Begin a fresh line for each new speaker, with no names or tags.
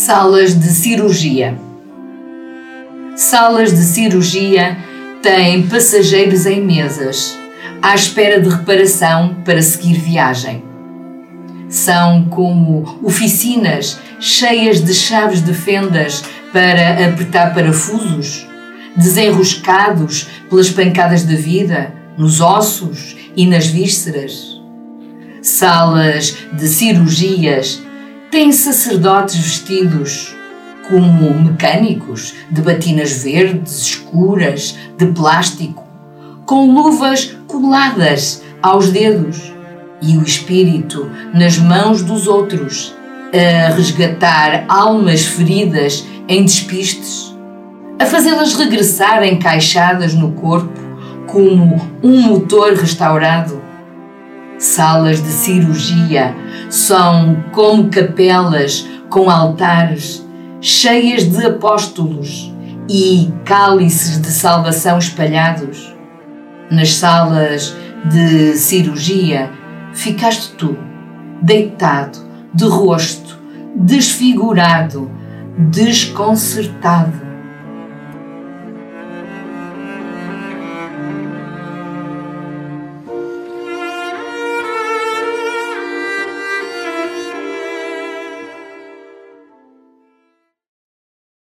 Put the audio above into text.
Salas de cirurgia. Salas de cirurgia têm passageiros em mesas, à espera de reparação para seguir viagem. São como oficinas cheias de chaves de fendas para apertar parafusos, desenroscados pelas pancadas da vida, nos ossos e nas vísceras. Salas de cirurgias têm sacerdotes vestidos como mecânicos, de batinas verdes escuras, de plástico, com luvas coladas aos dedos, e o espírito nas mãos dos outros, a resgatar almas feridas em despistes, a fazê-las regressar encaixadas no corpo como um motor restaurado. Salas de cirurgia são como capelas com altares cheias de apóstolos e cálices de salvação espalhados. Nas salas de cirurgia ficaste tu, deitado, de rosto, desfigurado, desconcertado,